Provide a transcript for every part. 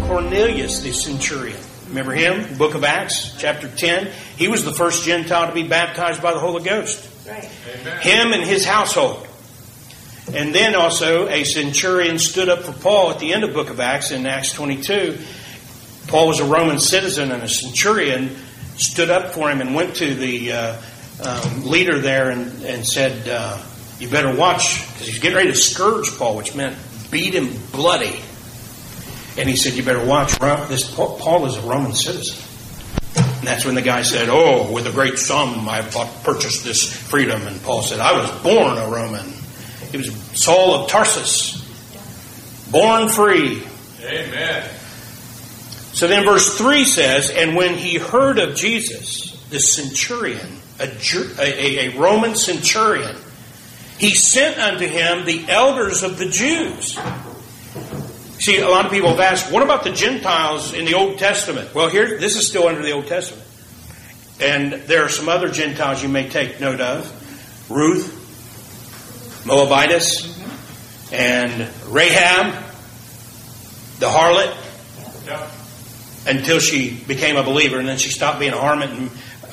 Cornelius, the centurion. Remember him? Book of Acts, chapter 10. He was the first Gentile to be baptized by the Holy Ghost. Right. Amen. Him and his household. And then also a centurion stood up for Paul at the end of Book of Acts in Acts 22. Paul was a Roman citizen, and a centurion stood up for him and went to the leader there and said, you better watch, because he's getting ready to scourge Paul, which meant beat him bloody. And he said, you better watch. This Paul is a Roman citizen. And that's when the guy said, oh, with a great sum I purchased this freedom. And Paul said, I was born a Roman. He was Saul of Tarsus. Born free. Amen. So then verse 3 says, and when he heard of Jesus, the centurion, a Roman centurion, he sent unto him the elders of the Jews. See, a lot of people have asked, what about the Gentiles in the Old Testament? Well, here, this is still under the Old Testament. And there are some other Gentiles you may take note of. Ruth, Moabitess, and Rahab, the harlot, until she became a believer, and then she stopped being a harlot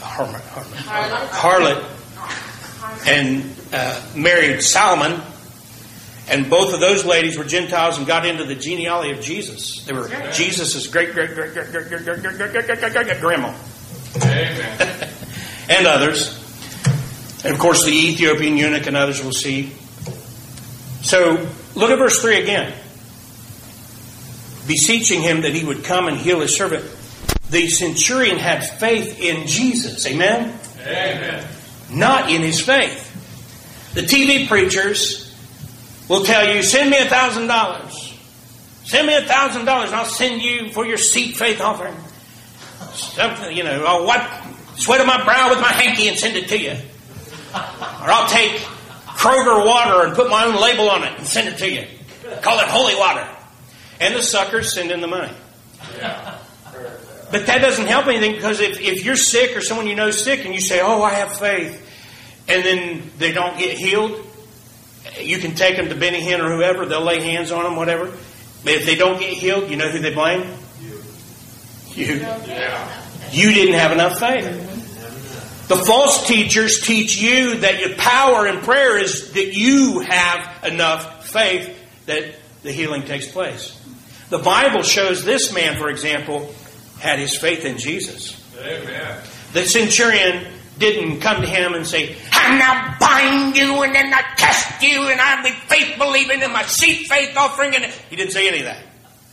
and married Solomon. And both of those ladies were Gentiles and got into the genealogy of Jesus. They were Jesus' great-great-great-great-great-great-great-great-grandma. Amen. And others. And of course the Ethiopian eunuch and others we'll see. So look at verse 3 again. Beseeching him that he would come and heal his servant. The centurion had faith in Jesus. Amen? Amen. Not in his faith. The TV preachers will tell you, send me $1,000. Send me $1,000 and I'll send you for your seed faith offering. Something, I'll wipe sweat of my brow with my hanky and send it to you. Or I'll take Kroger water and put my own label on it and send it to you. Call it holy water. And the suckers send in the money. Yeah. But that doesn't help anything, because if you're sick or someone you know is sick and you say, oh, I have faith, and then they don't get healed, you can take them to Benny Hinn or whoever. They'll lay hands on them, whatever. But if they don't get healed, you know who they blame? You. Yeah. You didn't have enough faith. The false teachers teach you that your power in prayer is that you have enough faith that the healing takes place. The Bible shows this man, for example, had his faith in Jesus. Amen. The centurion didn't come to him and say, I now bind you and then I test you and I'll be faith believing in my seed faith offering. And he didn't say any of that.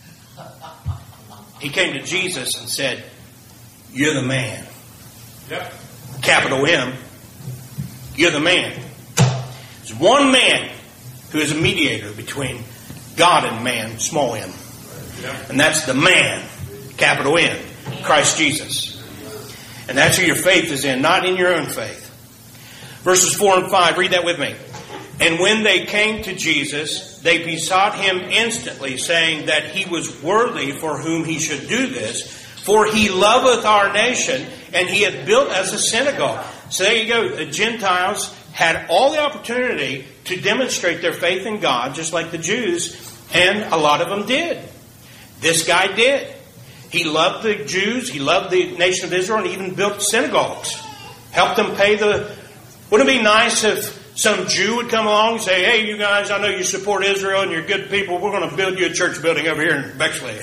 He came to Jesus and said, you're the man. Yep. Capital M. You're the man. There's one man who is a mediator between God and man, small m. Yep. And that's the man, capital N, Christ Jesus. And that's who your faith is in, not in your own faith. Verses 4 and 5, read that with me. And when they came to Jesus, they besought him instantly, saying that he was worthy for whom he should do this, for he loveth our nation, and he hath built us a synagogue. So there you go. The Gentiles had all the opportunity to demonstrate their faith in God, just like the Jews, and a lot of them did. This guy did. He loved the Jews, he loved the nation of Israel, and he even built synagogues. Helped them pay the... Wouldn't it be nice if some Jew would come along and say, hey, you guys, I know you support Israel and you're good people. We're going to build you a church building over here in Bexley.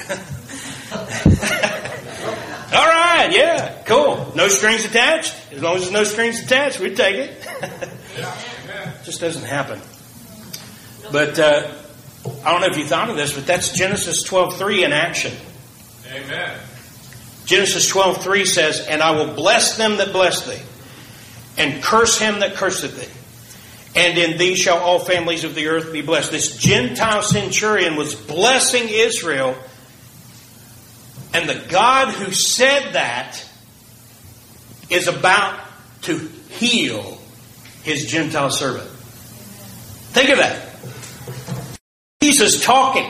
All right, yeah, cool. No strings attached. As long as there's no strings attached, we'd take it. Just doesn't happen. But I don't know if you thought of this, but that's Genesis 12:3 in action. Amen. Genesis 12:3 says, and I will bless them that bless thee, and curse him that curseth thee. And in thee shall all families of the earth be blessed. This Gentile centurion was blessing Israel. And the God who said that is about to heal his Gentile servant. Think of that. Jesus talking.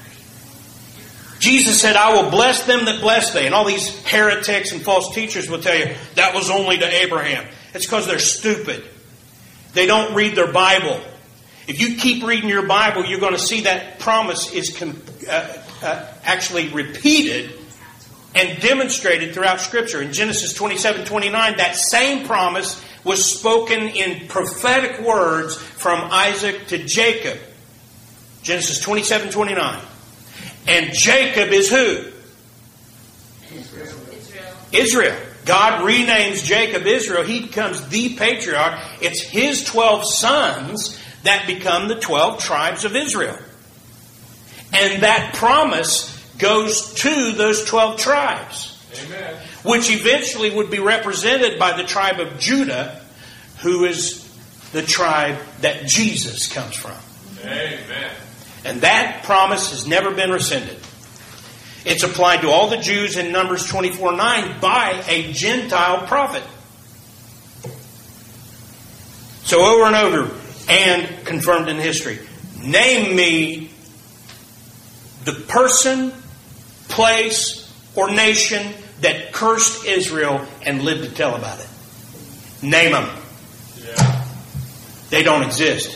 Jesus said, I will bless them that bless thee. And all these heretics and false teachers will tell you, that was only to Abraham. It's because they're stupid. They don't read their Bible. If you keep reading your Bible, you're going to see that promise is actually repeated and demonstrated throughout Scripture. In Genesis 27:29, that same promise was spoken in prophetic words from Isaac to Jacob. Genesis 27:29. And Jacob is who? Israel. God renames Jacob Israel. He becomes the patriarch. It's his 12 sons that become the 12 tribes of Israel. And that promise goes to those 12 tribes. Amen. Which eventually would be represented by the tribe of Judah, who is the tribe that Jesus comes from. Amen. And that promise has never been rescinded. It's applied to all the Jews in Numbers 24:9 by a Gentile prophet. So over and over, and confirmed in history. Name me the person, place, or nation that cursed Israel and lived to tell about it. Name them. Yeah. They don't exist.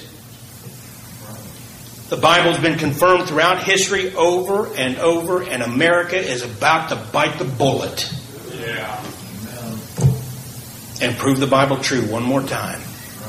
The Bible's been confirmed throughout history over and over, and America is about to bite the bullet. Yeah. And prove the Bible true one more time.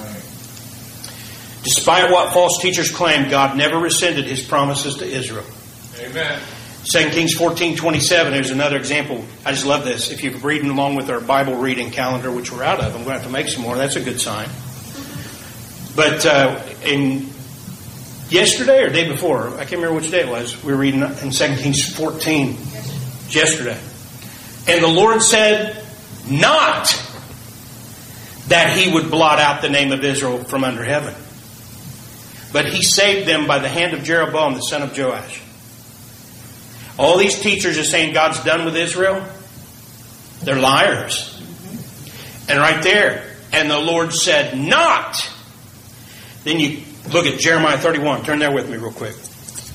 Despite what false teachers claim, God never rescinded His promises to Israel. Amen. 2 Kings 14:27, there's another example. I just love this. If you're reading along with our Bible reading calendar, which we're out of, I'm going to have to make some more. That's a good sign. But in yesterday or day before, I can't remember which day it was, we were reading in 2 Kings 14. Yesterday. And the Lord said, not that He would blot out the name of Israel from under heaven, but He saved them by the hand of Jeroboam, the son of Joash. All these teachers are saying God's done with Israel. They're liars. And right there, and the Lord said not. Then you look at Jeremiah 31. Turn there with me real quick.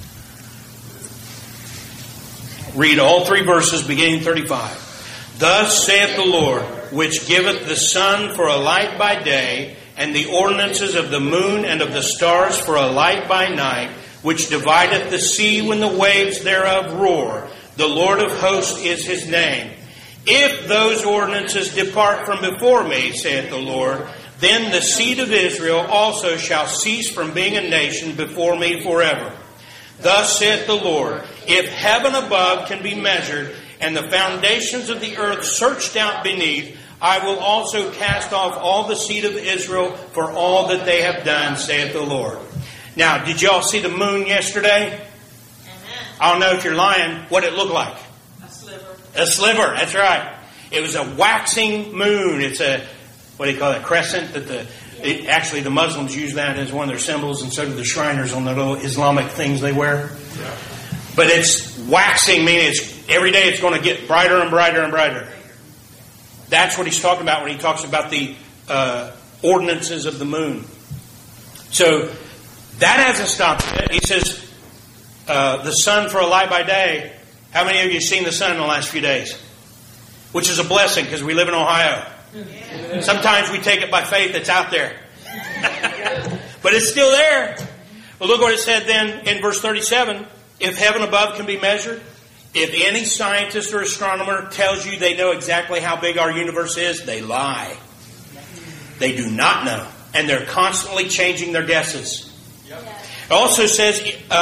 Read all 3 verses beginning 35. Thus saith the Lord, which giveth the sun for a light by day, and the ordinances of the moon and of the stars for a light by night, which divideth the sea when the waves thereof roar. The Lord of hosts is His name. If those ordinances depart from before me, saith the Lord, then the seed of Israel also shall cease from being a nation before me forever. Thus saith the Lord, if heaven above can be measured, and the foundations of the earth searched out beneath, I will also cast off all the seed of Israel for all that they have done, saith the Lord. Now, did y'all see the moon yesterday? Amen. I don't know if you're lying. What did it look like? A sliver. A sliver, that's right. It was a waxing moon. It's a, what do you call it, crescent? Actually, the Muslims use that as one of their symbols, and so do the Shriners on the little Islamic things they wear. Yeah. But it's waxing, meaning every day it's going to get brighter and brighter and brighter. That's what he's talking about when he talks about the ordinances of the moon. So that hasn't stopped yet. He says, the sun for a light by day. How many of you have seen the sun in the last few days? Which is a blessing because we live in Ohio. Yeah. Sometimes we take it by faith it's out there. But it's still there. Well, look what it said then in verse 37. If heaven above can be measured, if any scientist or astronomer tells you they know exactly how big our universe is, they lie. They do not know. And they're constantly changing their guesses. Yep. It also says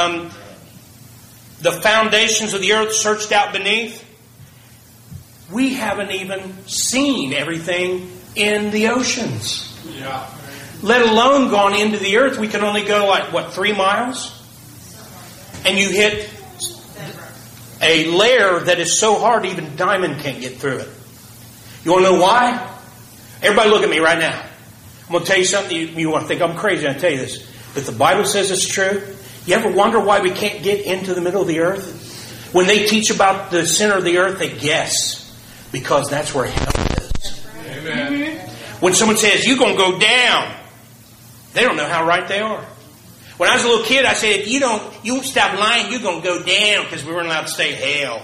the foundations of the earth searched out beneath. We haven't even seen everything in the oceans. Yeah. Let alone gone into the earth. We can only go 3 miles? And you hit a layer that is so hard even diamond can't get through it. You want to know why? Everybody look at me right now. I'm going to tell you something. You want to think I'm crazy. I'll tell you this. But the Bible says it's true. You ever wonder why we can't get into the middle of the earth? When they teach about the center of the earth, they guess. Because that's where hell is. Amen. Mm-hmm. When someone says, you're going to go down, they don't know how right they are. When I was a little kid, I said, if you don't stop lying, you're going to go down, because we weren't allowed to say hell.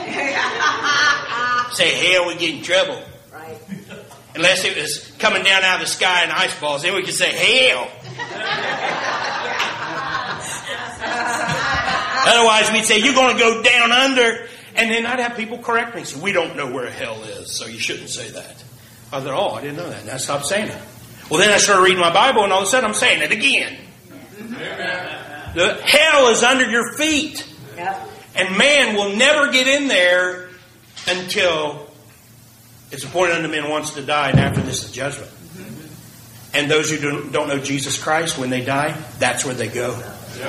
Say hell, we get in trouble. Right. Unless it was coming down out of the sky in ice balls, then we could say hell. Otherwise, we'd say, you're going to go down under. And then I'd have people correct me. So we don't know where hell is, so you shouldn't say that. I thought, oh, I didn't know that. And I stopped saying it. Well, then I started reading my Bible, and all of a sudden I'm saying it again. Amen. The hell is under your feet. Yep. And man will never get in there until it's appointed unto men once to die, and after this the judgment. And those who don't know Jesus Christ, when they die, that's where they go.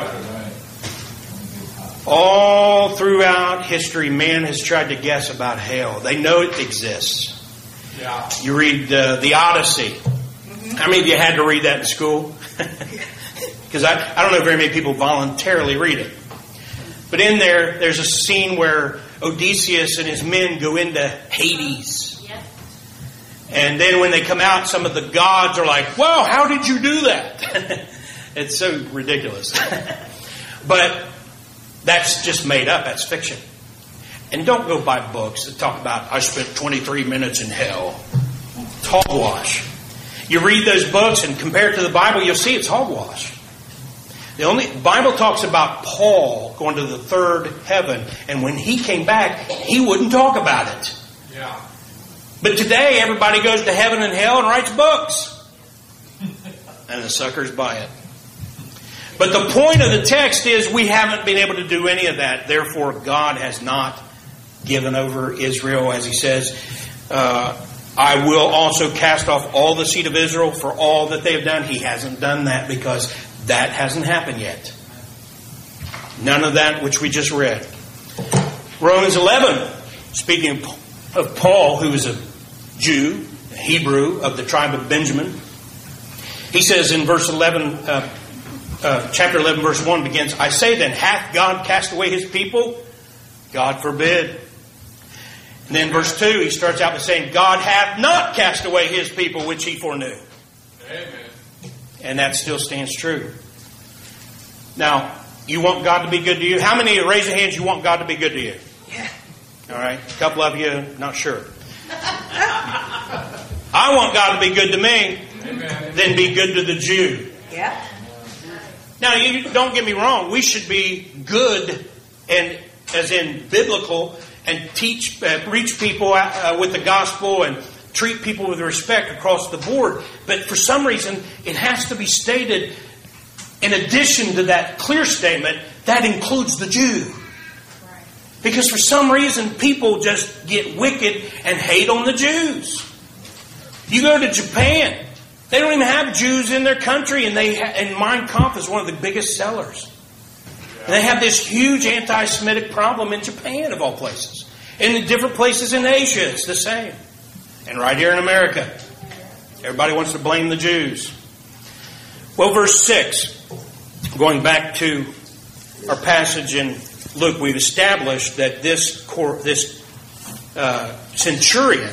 All throughout history, man has tried to guess about hell. They know it exists. Yeah. You read the Odyssey. How many of you had to read that in school? Because I don't know very many people voluntarily read it. But in there's a scene where Odysseus and his men go into Hades. Yes. And then when they come out, some of the gods are like, well, how did you do that? It's so ridiculous. But that's just made up. That's fiction. And don't go buy books that talk about, I spent 23 minutes in hell. It's hogwash. You read those books and compare it to the Bible, you'll see it's hogwash. The Bible talks about Paul going to the third heaven, and when he came back, he wouldn't talk about it. Yeah. But today, everybody goes to heaven and hell and writes books. And the suckers buy it. But the point of the text is we haven't been able to do any of that. Therefore, God has not given over Israel, as he says, I will also cast off all the seed of Israel for all that they have done. He hasn't done that because that hasn't happened yet. None of that which we just read. Romans 11, speaking of Paul, who is a Jew, a Hebrew of the tribe of Benjamin. He says in verse 11, chapter 11, verse 1 begins, I say then, hath God cast away his people? God forbid. And then verse 2, he starts out by saying, God hath not cast away his people which he foreknew. Amen. And that still stands true. Now, you want God to be good to you? How many, raise your hands, you want God to be good to you? Yeah. All right. A couple of you, not sure. I want God to be good to me. Amen. Then be good to the Jew. Yeah. Now, you don't get me wrong. We should be good, and as in biblical, and reach people with the gospel and treat people with respect across the board. But for some reason, it has to be stated, in addition to that clear statement, that includes the Jew. Because for some reason, people just get wicked and hate on the Jews. You go to Japan, they don't even have Jews in their country, and Mein Kampf is one of the biggest sellers. And they have this huge anti-Semitic problem in Japan, of all places. And in different places in Asia, it's the same. And right here in America, everybody wants to blame the Jews. Well, verse 6, going back to our passage in Luke, we've established that this centurion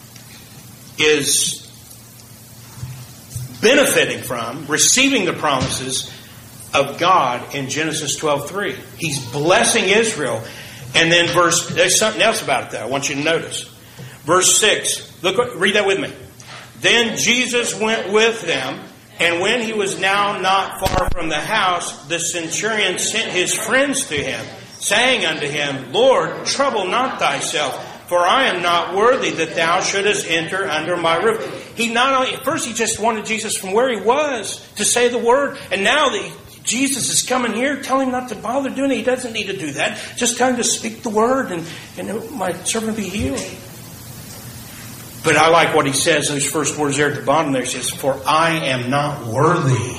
is benefiting from, receiving the promises of God in Genesis 12:3. He's blessing Israel. And then there's something else about it though I want you to notice. Verse 6, read that with me. Then Jesus went with them, and when he was now not far from the house, the centurion sent his friends to him, saying unto him, Lord, trouble not thyself, for I am not worthy that thou shouldest enter under my roof. He not only, at first he just wanted Jesus from where he was to say the word, and now that Jesus is coming here, tell him not to bother doing it. He doesn't need to do that. Just tell him to speak the word, and my servant be healed. But I like what he says, those first words there at the bottom there. He says, for I am not worthy.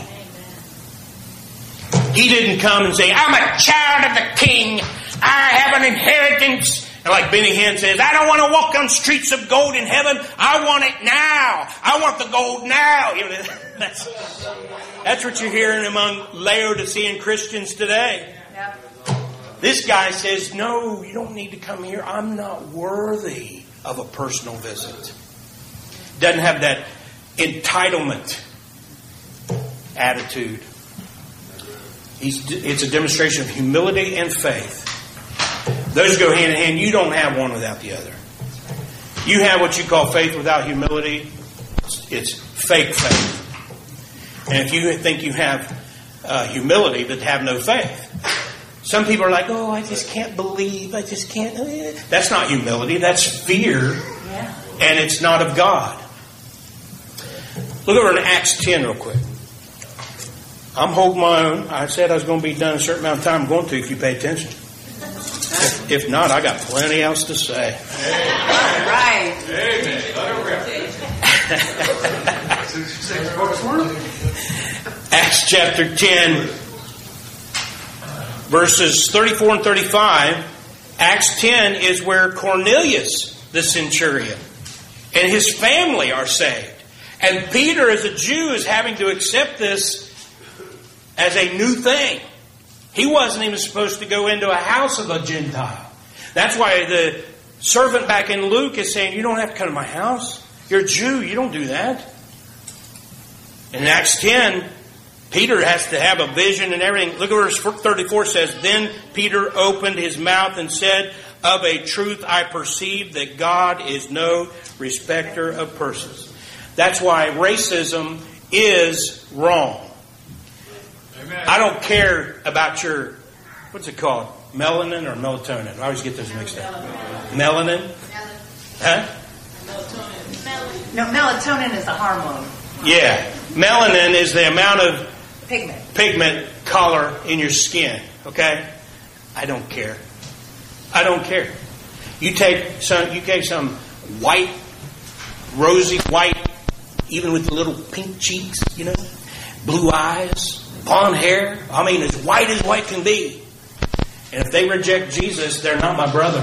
He didn't come and say, I'm a child of the king. I have an inheritance. And like Benny Hinn says, I don't want to walk on streets of gold in heaven. I want it now. I want the gold now. You know, that's what you're hearing among Laodicean Christians today. Yep. This guy says, no, you don't need to come here. I'm not worthy of a personal visit. Doesn't have that entitlement attitude. It's a demonstration of humility and faith. Those go hand in hand. You don't have one without the other. You have what you call faith without humility. It's fake faith. And if you think you have humility but have no faith, Some people are like, oh, I just can't believe. I just can't. That's not humility. That's fear. Yeah. And it's not of God. Look over in Acts 10 real quick. I'm holding my own. I said I was going to be done in a certain amount of time. I'm going to if you pay attention. If not, I got plenty else to say. All right. Amen. Acts chapter 10, verses 34 and 35. Acts 10 is where Cornelius, the centurion, and his family are saved. And Peter, as a Jew, is having to accept this as a new thing. He wasn't even supposed to go into a house of a Gentile. That's why the servant back in Luke is saying, you don't have to come to my house. You're a Jew. You don't do that. In Acts 10, Peter has to have a vision and everything. Look at verse 34 says, then Peter opened his mouth and said, of a truth I perceive that God is no respecter of persons. That's why racism is wrong. Amen. I don't care about your, what's it called? Melanin or melatonin? I always get those mixed up. Melanin? Huh? No, melatonin is a hormone. Yeah. Melanin is the amount of Pigment. color in your skin. Okay? I don't care. I don't care. You take some white, rosy white, even with the little pink cheeks, blue eyes, blonde hair. I mean, as white can be. And if they reject Jesus, they're not my brother.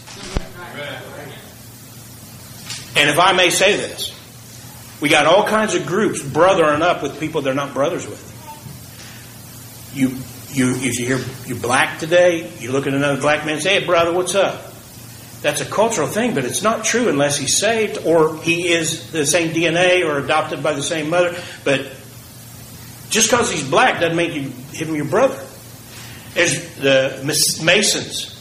And if I may say this, we got all kinds of groups brothering up with people they're not brothers with. If you hear you're black today, you look at another black man and say, hey, brother, what's up? That's a cultural thing, but it's not true unless he's saved or he is the same DNA or adopted by the same mother. But just because he's black doesn't make him your brother. There's the Masons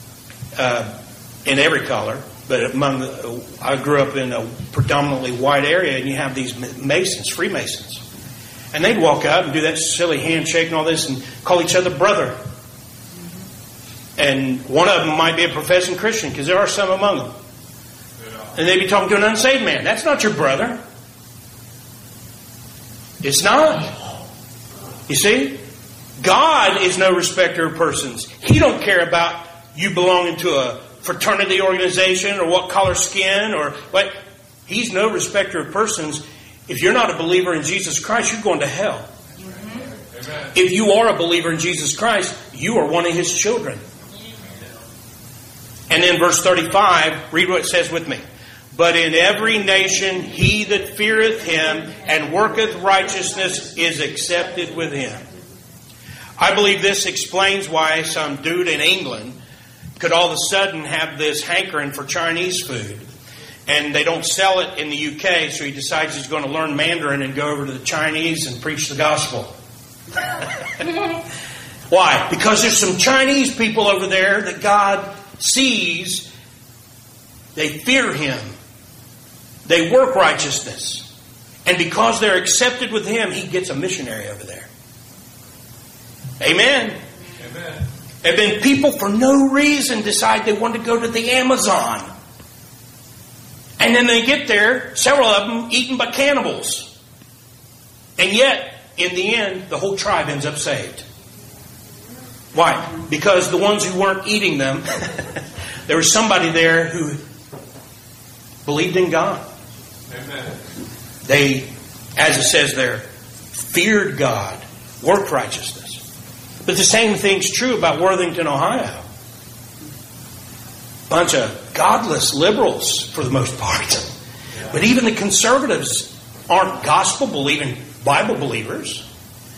in every color, but I grew up in a predominantly white area, and you have these Masons, Freemasons. And they'd walk out and do that silly handshake and all this and call each other brother. And one of them might be a professing Christian, because there are some among them. And they'd be talking to an unsaved man. That's not your brother. It's not. You see? God is no respecter of persons. He don't care about you belonging to a fraternity organization or what color skin or what. He's no respecter of persons. If you're not a believer in Jesus Christ, you're going to hell. Amen. If you are a believer in Jesus Christ, you are one of His children. And then verse 35, read what it says with me. But in every nation he that feareth Him and worketh righteousness is accepted with Him. I believe this explains why some dude in England could all of a sudden have this hankering for Chinese food. And they don't sell it in the UK, so he decides he's going to learn Mandarin and go over to the Chinese and preach the gospel. Why? Because there's some Chinese people over there that God sees. They fear Him. They work righteousness. And because they're accepted with Him, He gets a missionary over there. Amen. Amen. There have been people for no reason decide they want to go to the Amazon. And then they get there, several of them eaten by cannibals. And yet, in the end, the whole tribe ends up saved. Why? Because the ones who weren't eating them, there was somebody there who believed in God. Amen. They, as it says there, feared God, worked righteousness. But the same thing's true about Worthington, Ohio. Bunch of godless liberals for the most part. But even the conservatives aren't gospel-believing Bible believers.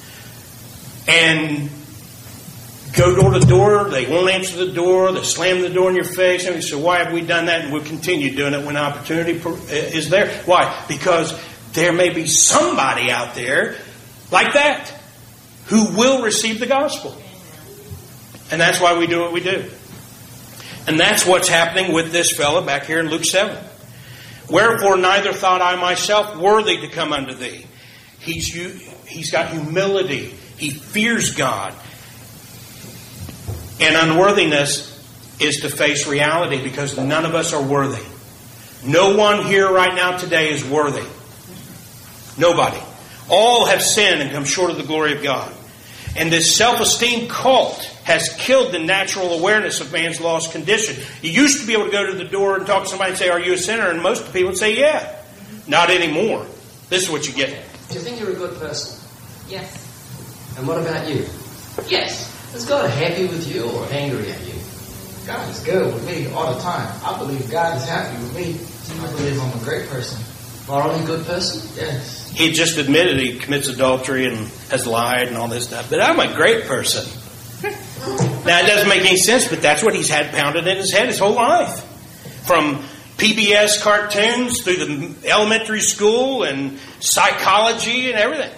And go door to door, they won't answer the door, they slam the door in your face. And you say, why have we done that? And we'll continue doing it when opportunity is there. Why? Because there may be somebody out there like that who will receive the gospel. And that's why we do what we do. And that's what's happening with this fellow back here in Luke 7. Wherefore neither thought I myself worthy to come unto thee. He's got humility. He fears God. And unworthiness is to face reality because none of us are worthy. No one here right now today is worthy. Nobody. All have sinned and come short of the glory of God. And this self-esteem cult has killed the natural awareness of man's lost condition. You used to be able to go to the door and talk to somebody and say, "Are you a sinner?" And most people would say, "Yeah." Not anymore. This is what you get. Do you think you're a good person? Yes. And what about you? Yes. Is God happy with you or angry at you? God is good with me all the time. I believe God is happy with me. I believe I'm a great person. Morally good person? Yes. He just admitted he commits adultery and has lied and all this stuff. But I'm a great person. Now, it doesn't make any sense, but that's what he's had pounded in his head his whole life. From PBS cartoons through the elementary school and psychology and everything.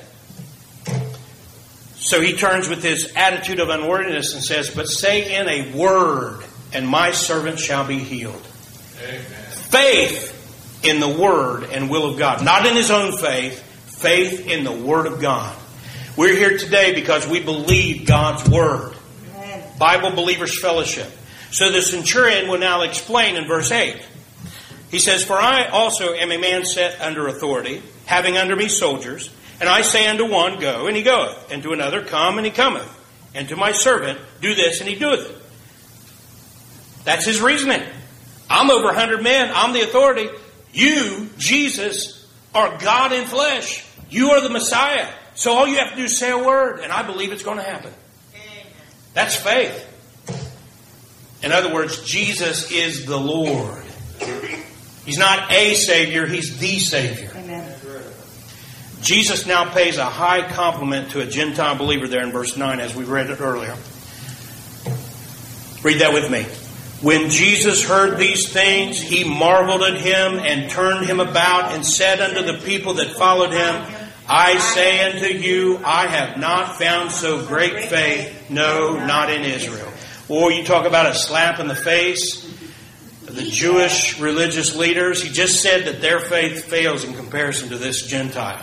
So he turns with his attitude of unworthiness and says, "But say in a word, and my servant shall be healed." Amen. Faith in the Word and will of God. Not in his own faith. Faith in the Word of God. We're here today because we believe God's Word. Amen. Bible Believers Fellowship. So the centurion will now explain in verse 8. He says, "For I also am a man set under authority, having under me soldiers. And I say unto one, Go, and he goeth. And to another, Come, and he cometh. And to my servant, Do this, and he doeth it." That's his reasoning. I'm over 100 men. I'm the authority. You, Jesus, are God in flesh. You are the Messiah. So all you have to do is say a word, and I believe it's going to happen. That's faith. In other words, Jesus is the Lord. He's not a Savior, He's the Savior. Amen. Jesus now pays a high compliment to a Gentile believer there in verse 9, as we read it earlier. Read that with me. "When Jesus heard these things, he marveled at him and turned him about and said unto the people that followed him, I say unto you, I have not found so great faith, no, not in Israel." Or you talk about a slap in the face. The Jewish religious leaders, he just said that their faith fails in comparison to this Gentile.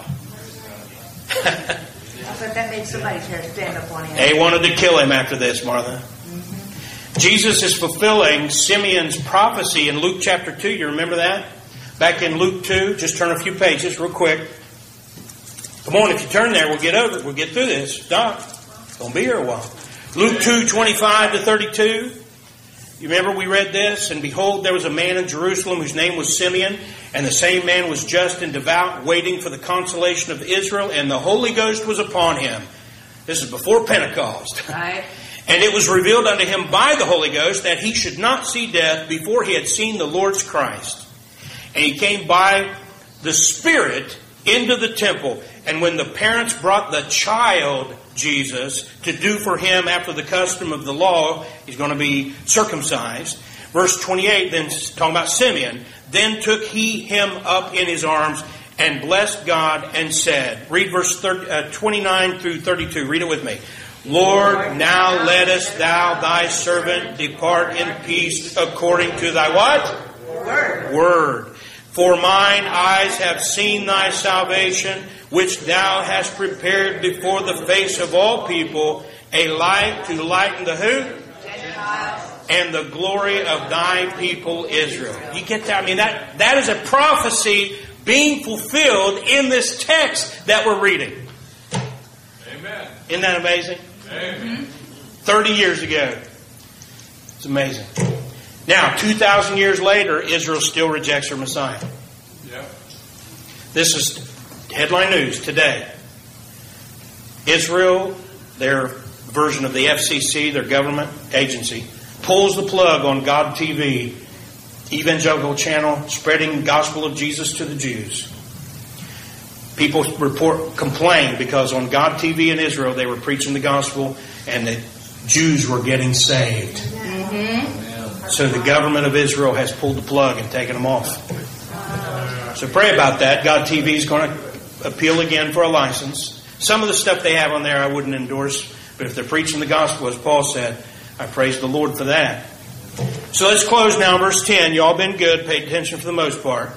But that made somebody's hair stand up on him. They wanted to kill him after this, Martha. Jesus is fulfilling Simeon's prophecy in Luke chapter 2. You remember that? Back in Luke 2, just turn a few pages real quick. Come on, if you turn there, we'll get over it. We'll get through this. Stop. It's going to be here a while. Luke 2, 25 to 32. You remember we read this? "And behold, there was a man in Jerusalem whose name was Simeon, and the same man was just and devout, waiting for the consolation of Israel, and the Holy Ghost was upon him." This is before Pentecost. Right. "And it was revealed unto him by the Holy Ghost that he should not see death before he had seen the Lord's Christ. And he came by the Spirit into the temple. And when the parents brought the child Jesus to do for him after the custom of the law," he's going to be circumcised. Verse 28, then talking about Simeon, "Then took he him up in his arms and blessed God and said," read verse 29 through 32. Read it with me. "Lord, now lettest thou thy servant depart in peace according to thy" what? Word. "For mine eyes have seen thy salvation, which thou hast prepared before the face of all people, a light to lighten the" who? "And the glory of thy people Israel." You get that? I mean, that is a prophecy being fulfilled in this text that we're reading. Amen. Isn't that amazing? Amen. 30 years ago. It's amazing. Now, 2,000 years later, Israel still rejects her Messiah. Yep. This is headline news today. Israel, their version of the FCC, their government agency, pulls the plug on God TV, evangelical channel, spreading the gospel of Jesus to the Jews. People complain because on God TV in Israel they were preaching the gospel and the Jews were getting saved. So the government of Israel has pulled the plug and taken them off. So pray about that. God TV is going to appeal again for a license. Some of the stuff they have on there I wouldn't endorse, but if they're preaching the gospel, as Paul said, I praise the Lord for that. So let's close now. Verse 10. You all been good. Paid attention for the most part.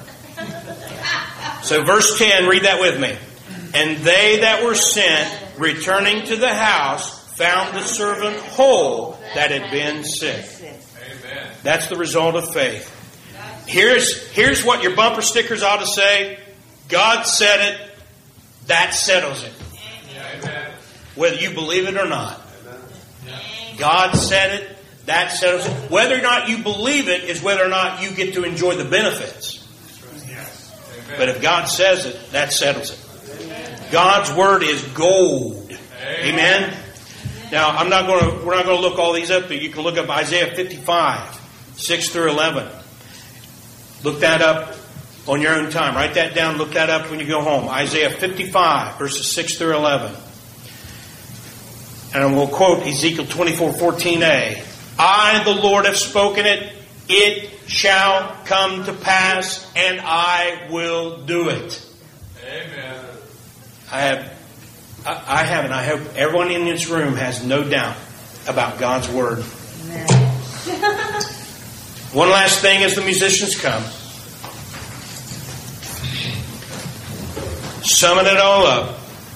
So verse 10, read that with me. "And they that were sent, returning to the house, found the servant whole that had been sick. Amen. That's the result of faith. Here's what your bumper stickers ought to say. God said it. That settles it. Amen. Whether you believe it or not. God said it. That settles it. Whether or not you believe it is whether or not you get to enjoy the benefits. But if God says it, that settles it. God's word is gold. Amen. Now, we're not going to look all these up, but you can look up Isaiah 55, 6 through 11. Look that up on your own time. Write that down. Look that up when you go home. Isaiah 55, verses 6 through 11. And we'll quote Ezekiel 24:14a. I, the Lord, have spoken it. It shall come to pass, and I will do it. Amen. I have, and I hope everyone in this room has no doubt about God's word. One last thing as the musicians come. Summing it all up.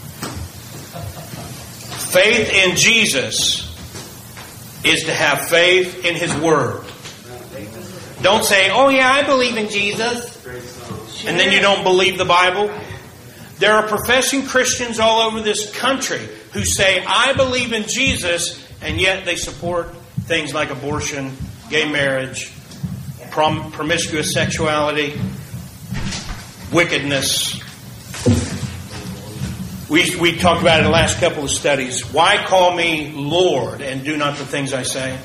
Faith in Jesus is to have faith in His word. Don't say, oh yeah, I believe in Jesus, and then you don't believe the Bible. There are professing Christians all over this country who say, I believe in Jesus, and yet they support things like abortion, gay marriage, promiscuous sexuality, wickedness. We talked about it in the last couple of studies. Why call me Lord and do not the things I say?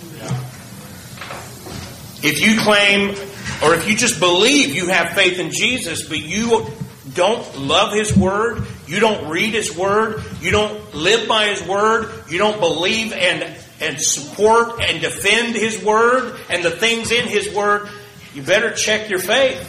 If you claim, or if you just believe you have faith in Jesus, but you don't love His Word, you don't read His Word, you don't live by His Word, you don't believe and support and defend His Word and the things in His Word, you better check your faith.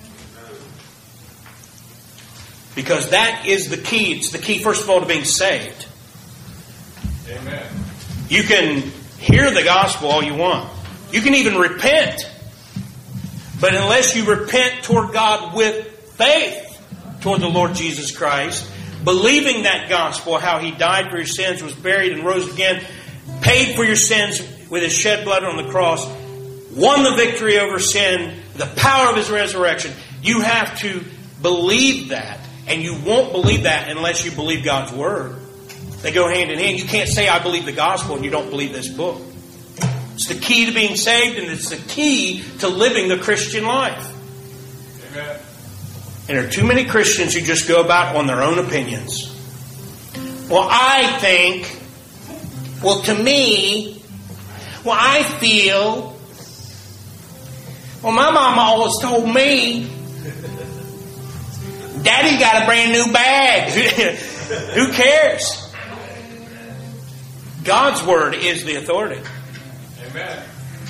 Because that is the key. It's the key, first of all, to being saved. Amen. You can hear the gospel all you want. You can even repent. But unless you repent toward God with faith toward the Lord Jesus Christ, believing that gospel, how He died for your sins, was buried and rose again, paid for your sins with His shed blood on the cross, won the victory over sin, the power of His resurrection, you have to believe that. And you won't believe that unless you believe God's Word. They go hand in hand. You can't say, I believe the gospel, and you don't believe this book. It's the key to being saved, and it's the key to living the Christian life. Amen. And there are too many Christians who just go about on their own opinions. Well, I think, well, to me, well, I feel, well, my mama always told me, Daddy got a brand new bag. Who cares? God's Word is the authority. Amen.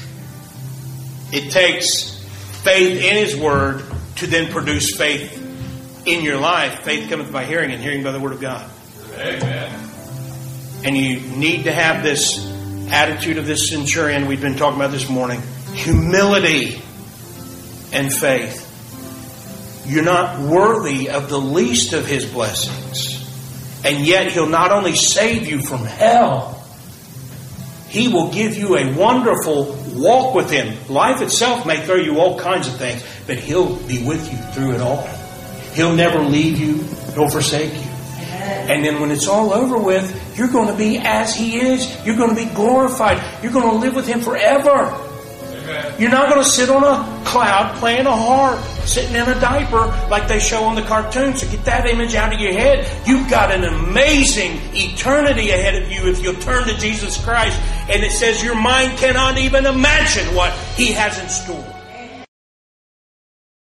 It takes faith in His Word to then produce faith in your life. Faith cometh by hearing, and hearing by the Word of God. Amen. And you need to have this attitude of this centurion we've been talking about this morning. Humility and faith. You're not worthy of the least of His blessings. And yet He'll not only save you from hell, He will give you a wonderful walk with Him. Life itself may throw you all kinds of things, but He'll be with you through it all. He'll never leave you nor forsake you. And then when it's all over with, you're going to be as He is. You're going to be glorified. You're going to live with Him forever. You're not going to sit on a cloud playing a harp, sitting in a diaper like they show on the cartoons. So get that image out of your head. You've got an amazing eternity ahead of you if you'll turn to Jesus Christ. And it says your mind cannot even imagine what He has in store.